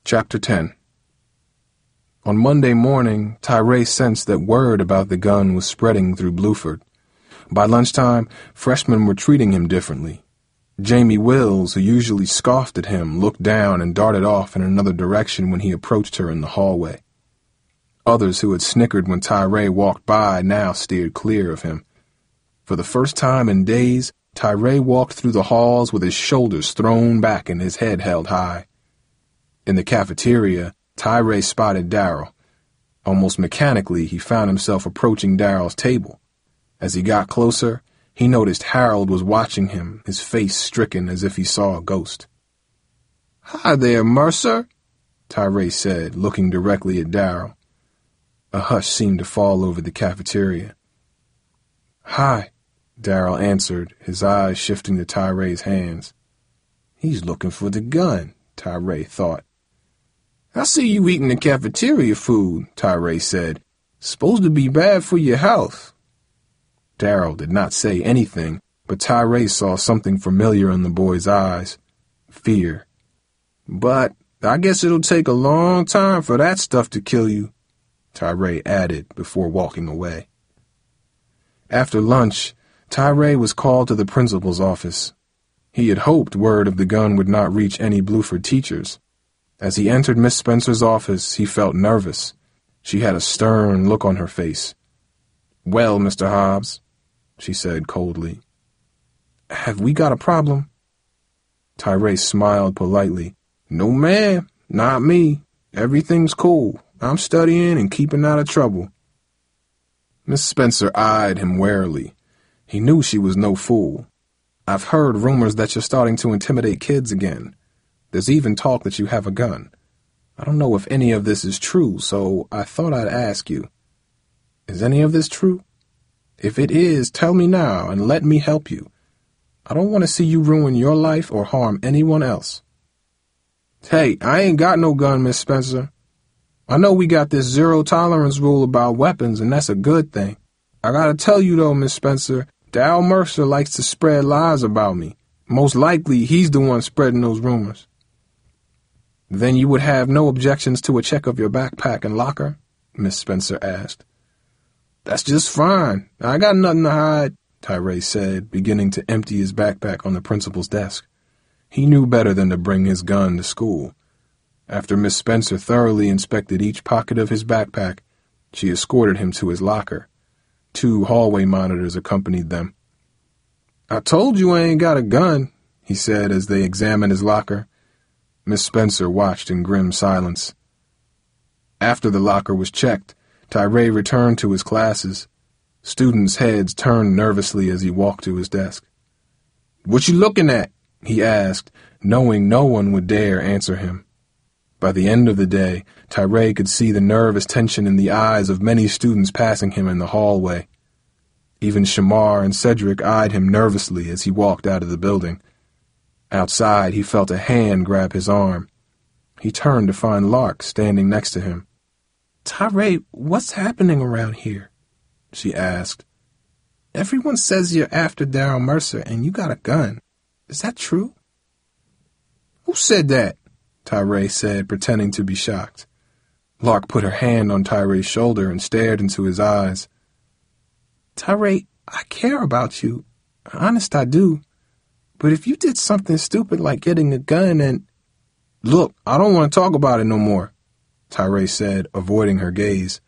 Chapter 10. On Monday morning, Tyree sensed that word about the gun was spreading through Blueford. By lunchtime, freshmen were treating him differently. Jamie Wills, who usually scoffed at him, looked down and darted off in another direction when he approached her in the hallway. Others who had snickered when Tyree walked by now steered clear of him. For the first time in days, Tyree walked through the halls with his shoulders thrown back and his head held high. In the cafeteria, Tyree spotted Darryl. Almost mechanically, he found himself approaching Darryl's table. As he got closer, he noticed Harold was watching him, his face stricken as if he saw a ghost. "Hi there, Mercer," Tyree said, looking directly at Darryl. A hush seemed to fall over the cafeteria. "Hi," Darryl answered, his eyes shifting to Tyree's hands. "He's looking for the gun," Tyree thought. "I see you eating the cafeteria food," Tyree said. "Supposed to be bad for your health." Darryl did not say anything, but Tyree saw something familiar in the boy's eyes. Fear. "But I guess it'll take a long time for that stuff to kill you," Tyree added before walking away. After lunch, Tyree was called to the principal's office. He had hoped word of the gun would not reach any Blueford teachers. As he entered Miss Spencer's office, he felt nervous. She had a stern look on her face. "Well, Mr. Hobbs," she said coldly. "Have we got a problem?" Tyree smiled politely. "No, ma'am, not me. Everything's cool. I'm studying and keeping out of trouble." Miss Spencer eyed him warily. He knew she was no fool. "I've heard rumors that you're starting to intimidate kids again. There's even talk that you have a gun. I don't know if any of this is true, so I thought I'd ask you. Is any of this true? If it is, tell me now and let me help you. I don't want to see you ruin your life or harm anyone else." "Hey, I ain't got no gun, Miss Spencer. I know we got this zero-tolerance rule about weapons, and that's a good thing. I gotta tell you, though, Miss Spencer, Darryl Mercer likes to spread lies about me. Most likely, he's the one spreading those rumors." "Then you would have no objections to a check of your backpack and locker?" Miss Spencer asked. "That's just fine. I got nothing to hide," Tyree said, beginning to empty his backpack on the principal's desk. He knew better than to bring his gun to school. After Miss Spencer thoroughly inspected each pocket of his backpack, she escorted him to his locker. 2 hallway monitors accompanied them. "I told you I ain't got a gun," he said as they examined his locker. Miss Spencer watched in grim silence. After the locker was checked, Tyree returned to his classes. Students' heads turned nervously as he walked to his desk. "What you looking at?" he asked, knowing no one would dare answer him. By the end of the day, Tyree could see the nervous tension in the eyes of many students passing him in the hallway. Even Shamar and Cedric eyed him nervously as he walked out of the building. Outside, he felt a hand grab his arm. He turned to find Lark standing next to him. "Tyree, what's happening around here?" she asked. "Everyone says you're after Darryl Mercer and you got a gun. Is that true?" "Who said that?" Tyree said, pretending to be shocked. Lark put her hand on Tyree's shoulder and stared into his eyes. "Tyree, I care about you. Honest, I do. But if you did something stupid like getting a gun and—" "Look, I don't want to talk about it no more," Tyree said, avoiding her gaze.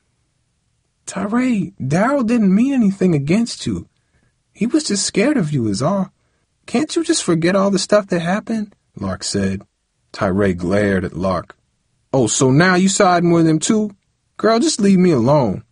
"Tyree, Darryl didn't mean anything against you. He was just scared of you is all. Can't you just forget all the stuff that happened?" Lark said. Tyree glared at Lark. "Oh, so now you siding with him too? Girl, just leave me alone."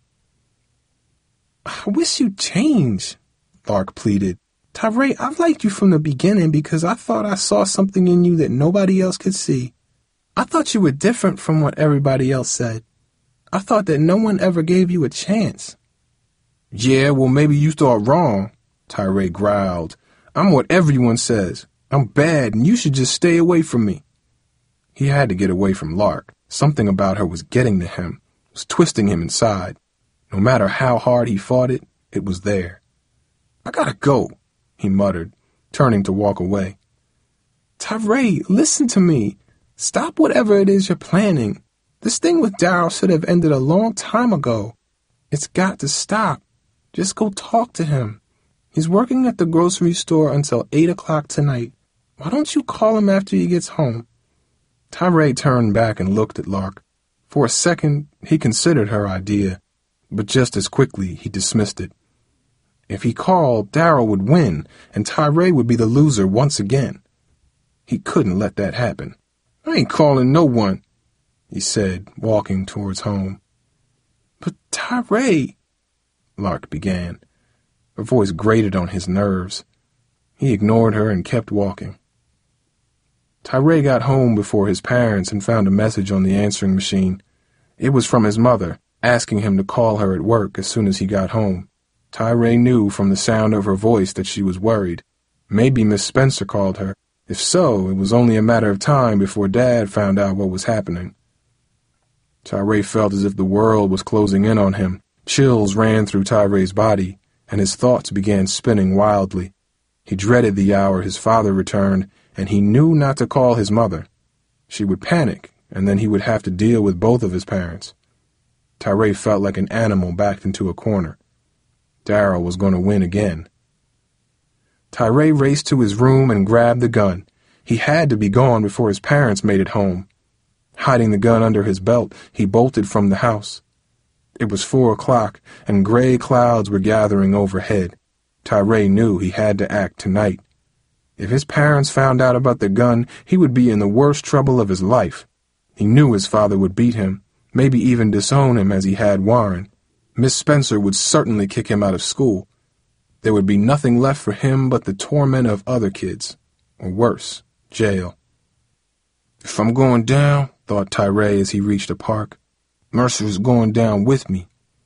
"I wish you'd change," Lark pleaded. "Tyree, I've liked you from the beginning because I thought I saw something in you that nobody else could see. I thought you were different from what everybody else said. I thought that no one ever gave you a chance." "Yeah, well, maybe you thought wrong," Tyree growled. "I'm what everyone says. I'm bad, and you should just stay away from me." He had to get away from Lark. Something about her was getting to him, was twisting him inside. No matter how hard he fought it, it was there. "I gotta go," he muttered, turning to walk away. "Tyree, listen to me. Stop whatever it is you're planning. This thing with Daryl should have ended a long time ago. It's got to stop. Just go talk to him. He's working at the grocery store until 8 o'clock tonight. Why don't you call him after he gets home?" Tyree turned back and looked at Lark. For a second, he considered her idea, but just as quickly he dismissed it. If he called, Daryl would win, and Tyree would be the loser once again. He couldn't let that happen. "I ain't calling no one," he said, walking towards home. "But Tyree," Lark began. Her voice grated on his nerves. He ignored her and kept walking. Tyree got home before his parents and found a message on the answering machine. It was from his mother, asking him to call her at work as soon as he got home. Tyree knew from the sound of her voice that she was worried. Maybe Miss Spencer called her. If so, it was only a matter of time before Dad found out what was happening. Tyree felt as if the world was closing in on him. Chills ran through Tyree's body, and his thoughts began spinning wildly. He dreaded the hour his father returned, and he knew not to call his mother. She would panic, and then he would have to deal with both of his parents. Tyree felt like an animal backed into a corner. Daryl was going to win again. Tyree raced to his room and grabbed the gun. He had to be gone before his parents made it home. Hiding the gun under his belt, he bolted from the house. It was 4 o'clock, and gray clouds were gathering overhead. Tyree knew he had to act tonight. If his parents found out about the gun, he would be in the worst trouble of his life. He knew his father would beat him, maybe even disown him as he had Warren. Miss Spencer would certainly kick him out of school. There would be nothing left for him but the torment of other kids, or worse, jail. "If I'm going down," thought Tyree as he reached a park, "Mercer is going down with me."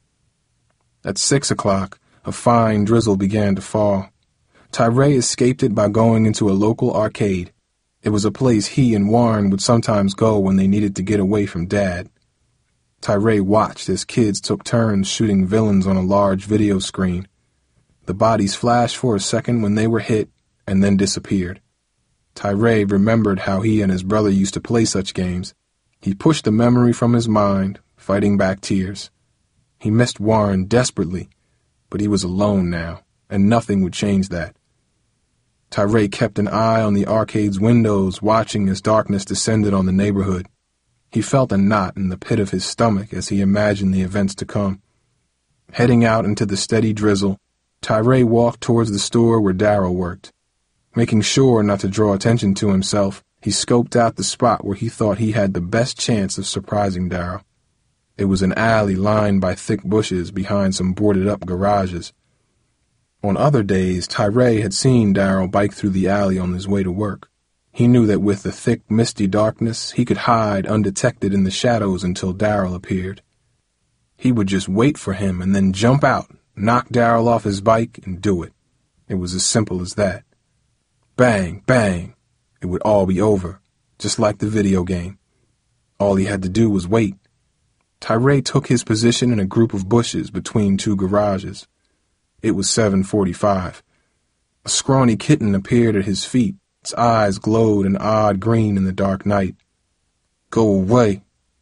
At 6 o'clock, a fine drizzle began to fall. Tyree escaped it by going into a local arcade. It was a place he and Warren would sometimes go when they needed to get away from Dad. Tyree watched as kids took turns shooting villains on a large video screen. The bodies flashed for a second when they were hit, and then disappeared. Tyree remembered how he and his brother used to play such games. He pushed the memory from his mind, fighting back tears. He missed Warren desperately, but he was alone now, and nothing would change that. Tyree kept an eye on the arcade's windows, watching as darkness descended on the neighborhood. He felt a knot in the pit of his stomach as he imagined the events to come. Heading out into the steady drizzle, Tyree walked towards the store where Daryl worked. Making sure not to draw attention to himself, he scoped out the spot where he thought he had the best chance of surprising Daryl. It was an alley lined by thick bushes behind some boarded-up garages. On other days, Tyree had seen Daryl bike through the alley on his way to work. He knew that with the thick, misty darkness, he could hide undetected in the shadows until Daryl appeared. He would just wait for him and then jump out, knock Daryl off his bike, and do it. It was as simple as that. Bang, bang. It would all be over, just like the video game. All he had to do was wait. Tyree took his position in a group of bushes between two garages. It was 7:45. A scrawny kitten appeared at his feet. Its eyes glowed an odd green in the dark night. "Go away."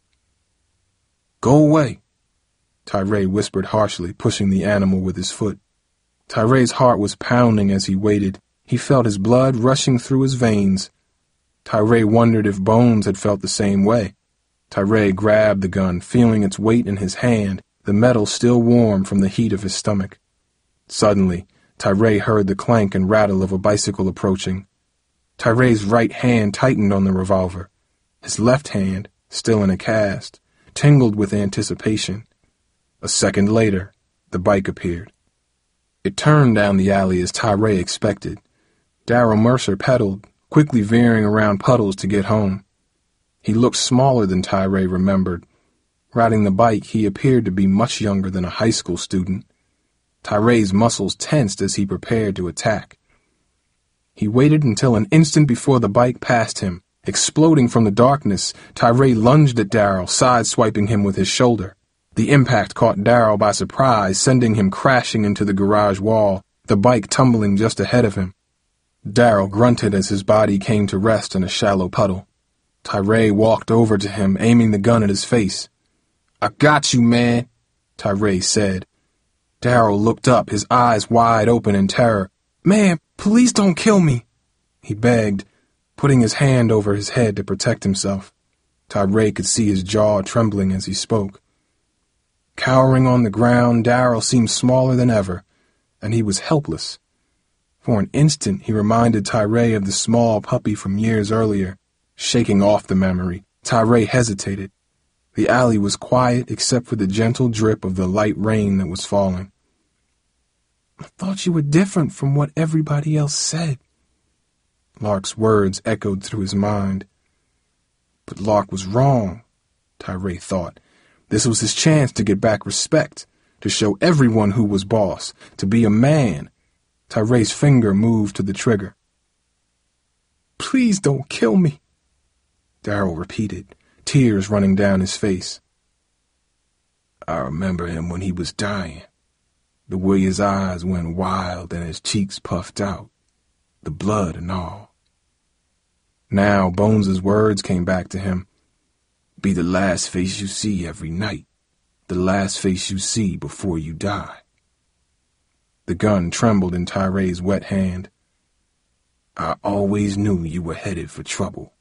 "Go away," Tyree whispered harshly, pushing the animal with his foot. Tyree's heart was pounding as he waited. He felt his blood rushing through his veins. Tyree wondered if Bones had felt the same way. Tyree grabbed the gun, feeling its weight in his hand, the metal still warm from the heat of his stomach. Suddenly, Tyree heard the clank and rattle of a bicycle approaching. Tyree's right hand tightened on the revolver. His left hand, still in a cast, tingled with anticipation. A second later, the bike appeared. It turned down the alley as Tyree expected. Daryl Mercer pedaled, quickly veering around puddles to get home. He looked smaller than Tyree remembered. Riding the bike, he appeared to be much younger than a high school student. Tyree's muscles tensed as he prepared to attack. He waited until an instant before the bike passed him. Exploding from the darkness, Tyree lunged at Daryl, sideswiping him with his shoulder. The impact caught Daryl by surprise, sending him crashing into the garage wall, the bike tumbling just ahead of him. Daryl grunted as his body came to rest in a shallow puddle. Tyree walked over to him, aiming the gun at his face. "I got you, man," Tyree said. Daryl looked up, his eyes wide open in terror. "Man, please don't kill me," he begged, putting his hand over his head to protect himself. Tyree could see his jaw trembling as he spoke. Cowering on the ground, Daryl seemed smaller than ever, and he was helpless. For an instant, he reminded Tyree of the small puppy from years earlier. Shaking off the memory, Tyree hesitated. The alley was quiet except for the gentle drip of the light rain that was falling. "I thought you were different from what everybody else said." Lark's words echoed through his mind. But Lark was wrong, Tyree thought. This was his chance to get back respect, to show everyone who was boss, to be a man. Tyree's finger moved to the trigger. "Please don't kill me," Daryl repeated, tears running down his face. "I remember him when he was dying. The way his eyes went wild and his cheeks puffed out. The blood and all." Now Bones's words came back to him. "Be the last face you see every night. The last face you see before you die." The gun trembled in Tyree's wet hand. "I always knew you were headed for trouble."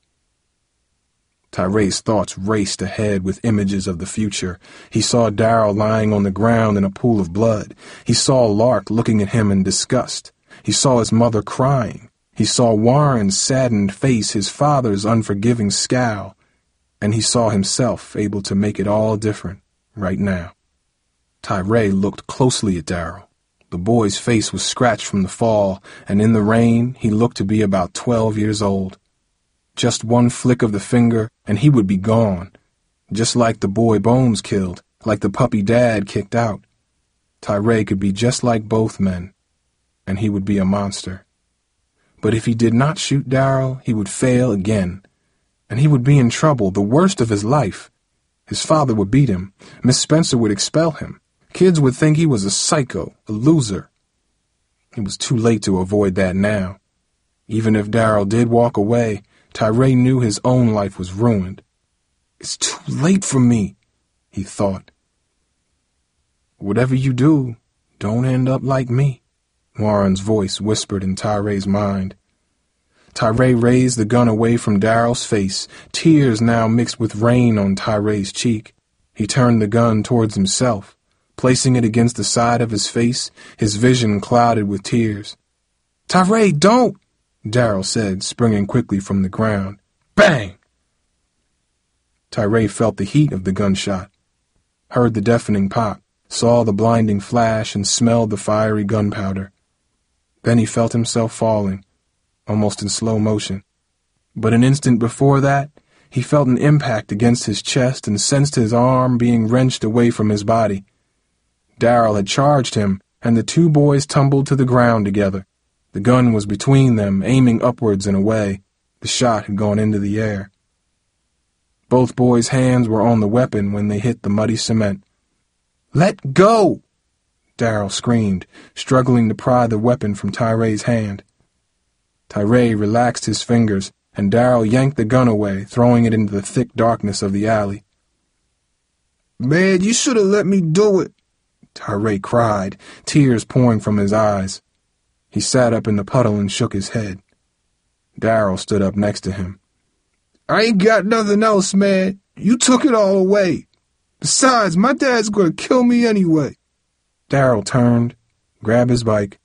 Tyree's thoughts raced ahead with images of the future. He saw Daryl lying on the ground in a pool of blood. He saw Lark looking at him in disgust. He saw his mother crying. He saw Warren's saddened face, his father's unforgiving scowl, and he saw himself able to make it all different right now. Tyree looked closely at Daryl. The boy's face was scratched from the fall, and in the rain he looked to be about 12 years old. Just one flick of the finger, and he would be gone, just like the boy Bones killed, like the puppy Dad kicked out. Tyree could be just like both men, and he would be a monster. But if he did not shoot Daryl, he would fail again, and he would be in trouble, the worst of his life. His father would beat him. Miss Spencer would expel him. Kids would think he was a psycho, a loser. It was too late to avoid that now. Even if Daryl did walk away, Tyree knew his own life was ruined. "It's too late for me," he thought. "Whatever you do, don't end up like me," Warren's voice whispered in Tyree's mind. Tyree raised the gun away from Daryl's face, tears now mixed with rain on Tyree's cheek. He turned the gun towards himself. Placing it against the side of his face, his vision clouded with tears. "Tyree, don't!" Daryl said, springing quickly from the ground. Bang! Tyree felt the heat of the gunshot, heard the deafening pop, saw the blinding flash, and smelled the fiery gunpowder. Then he felt himself falling, almost in slow motion. But an instant before that, he felt an impact against his chest and sensed his arm being wrenched away from his body. Daryl had charged him, and the two boys tumbled to the ground together. The gun was between them, aiming upwards and away. The shot had gone into the air. Both boys' hands were on the weapon when they hit the muddy cement. "Let go!" Daryl screamed, struggling to pry the weapon from Tyree's hand. Tyree relaxed his fingers, and Daryl yanked the gun away, throwing it into the thick darkness of the alley. "Man, you should have let me do it," Tyree cried, tears pouring from his eyes. He sat up in the puddle and shook his head. Daryl stood up next to him. "I ain't got nothing else, man. You took it all away. Besides, my dad's gonna kill me anyway." Daryl turned, grabbed his bike,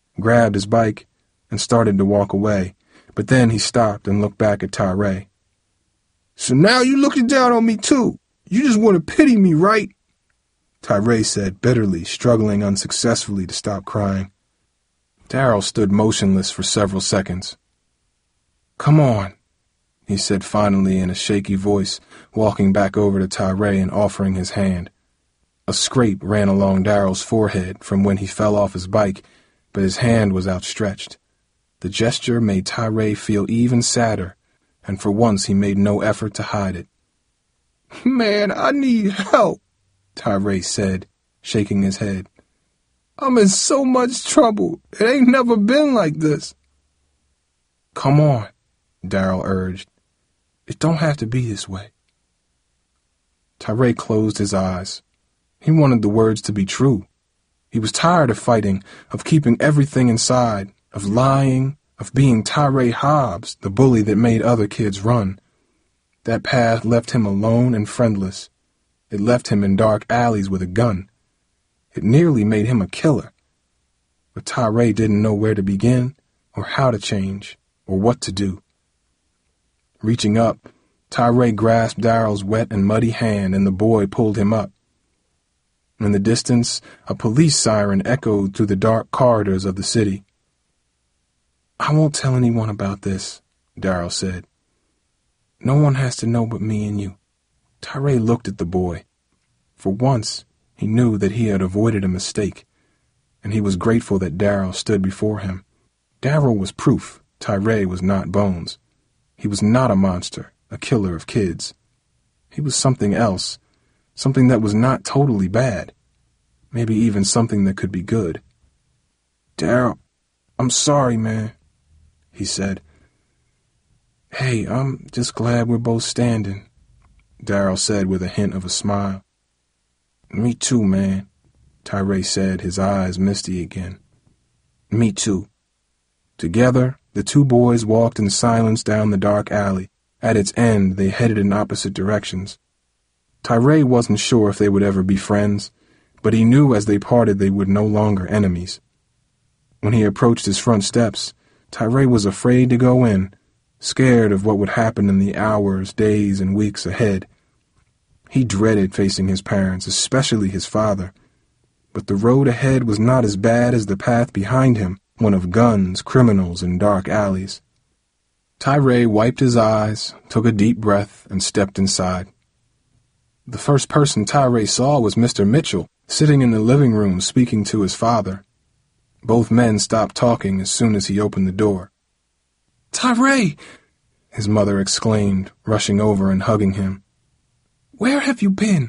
and started to walk away, but then he stopped and looked back at Tyree. "So now you looking down on me too. You just want to pity me, right?" Tyree said bitterly, struggling unsuccessfully to stop crying. Daryl stood motionless for several seconds. "Come on," he said finally in a shaky voice, walking back over to Tyree and offering his hand. A scrape ran along Daryl's forehead from when he fell off his bike, but his hand was outstretched. The gesture made Tyree feel even sadder, and for once he made no effort to hide it. "Man, I need help," Tyree said, shaking his head. "I'm in so much trouble. It ain't never been like this." "Come on," Daryl urged. It don't have to be this way. Tyree closed his eyes. He wanted the words to be true. He was tired of fighting, of keeping everything inside, of lying, of being Tyree Hobbs, the bully that made other kids run. That path left him alone and friendless. It left him in dark alleys with a gun. It nearly made him a killer. But Tyree didn't know where to begin, or how to change, or what to do. Reaching up, Tyree grasped Daryl's wet and muddy hand, and the boy pulled him up. In the distance, a police siren echoed through the dark corridors of the city. "I won't tell anyone about this," Daryl said. "No one has to know but me and you." Tyree looked at the boy. For once, he knew that he had avoided a mistake, and he was grateful that Daryl stood before him. Daryl was proof Tyree was not Bones. He was not a monster, a killer of kids. He was something else, something that was not totally bad, maybe even something that could be good. "Daryl, I'm sorry, man," he said. "Hey, I'm just glad we're both standing," Daryl said with a hint of a smile. "Me too, man," Tyree said, his eyes misty again. "Me too." Together, the two boys walked in silence down the dark alley. At its end, they headed in opposite directions. Tyree wasn't sure if they would ever be friends, but he knew as they parted they were no longer enemies. When he approached his front steps, Tyree was afraid to go in, scared of what would happen in the hours, days, and weeks ahead. He dreaded facing his parents, especially his father. But the road ahead was not as bad as the path behind him, one of guns, criminals, and dark alleys. Tyree wiped his eyes, took a deep breath, and stepped inside. The first person Tyree saw was Mr. Mitchell, sitting in the living room speaking to his father. Both men stopped talking as soon as he opened the door. "Tyree!" his mother exclaimed, rushing over and hugging him. "Where have you been?"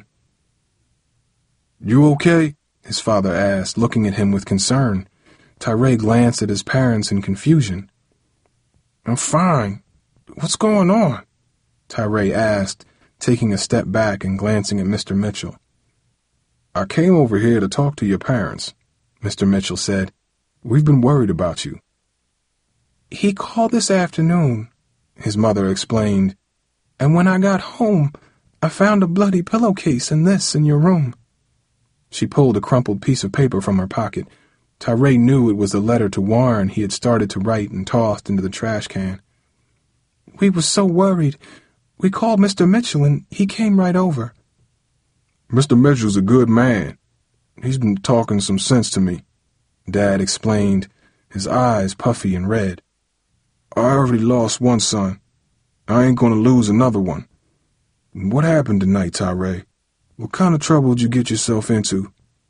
"You okay?" his father asked, looking at him with concern. Tyree glanced at his parents in confusion. "I'm fine. What's going on?" Tyree asked, taking a step back and glancing at Mr. Mitchell. "I came over here to talk to your parents," Mr. Mitchell said. "We've been worried about you." "He called this afternoon," his mother explained, "and when I got home, I found a bloody pillowcase and this in your room." She pulled a crumpled piece of paper from her pocket. Tyree knew it was the letter to Warren he had started to write and tossed into the trash can. "We were so worried. We called Mr. Mitchell and he came right over." "Mr. Mitchell's a good man. He's been talking some sense to me," Dad explained, his eyes puffy and red. "I already lost one son. I ain't gonna lose another one. What happened tonight, Tyree? What kind of trouble did you get yourself into?"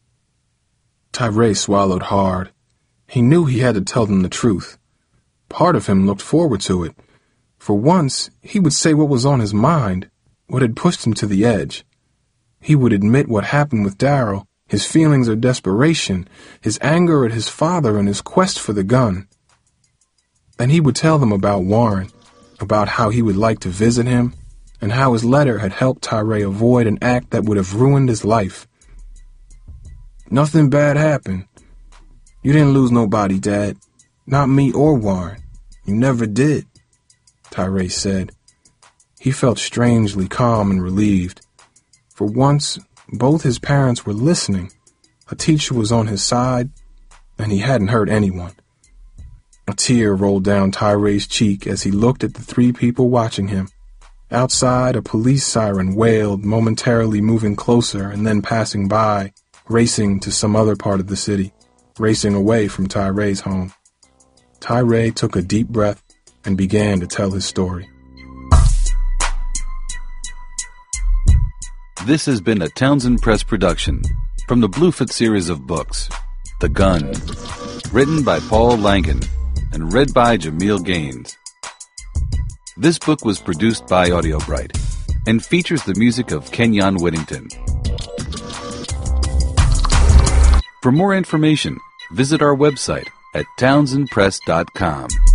Tyree swallowed hard. He knew he had to tell them the truth. Part of him looked forward to it. For once, he would say what was on his mind, what had pushed him to the edge. He would admit what happened with Daryl, his feelings of desperation, his anger at his father and his quest for the gun. And he would tell them about Warren, about how he would like to visit him, and how his letter had helped Tyree avoid an act that would have ruined his life. "Nothing bad happened. You didn't lose nobody, Dad. Not me or Warren. You never did," Tyree said. He felt strangely calm and relieved. For once, both his parents were listening. A teacher was on his side, and he hadn't hurt anyone. A tear rolled down Tyree's cheek as he looked at the three people watching him. Outside, a police siren wailed, momentarily moving closer and then passing by, racing to some other part of the city, racing away from Tyree's home. Tyree took a deep breath and began to tell his story. This has been a Townsend Press production from the Bluefoot series of books, The Gun, written by Paul Langen and read by Jamil Gaines. This book was produced by Audio Bright and features the music of Kenyon Whittington. For more information, visit our website at townsendpress.com.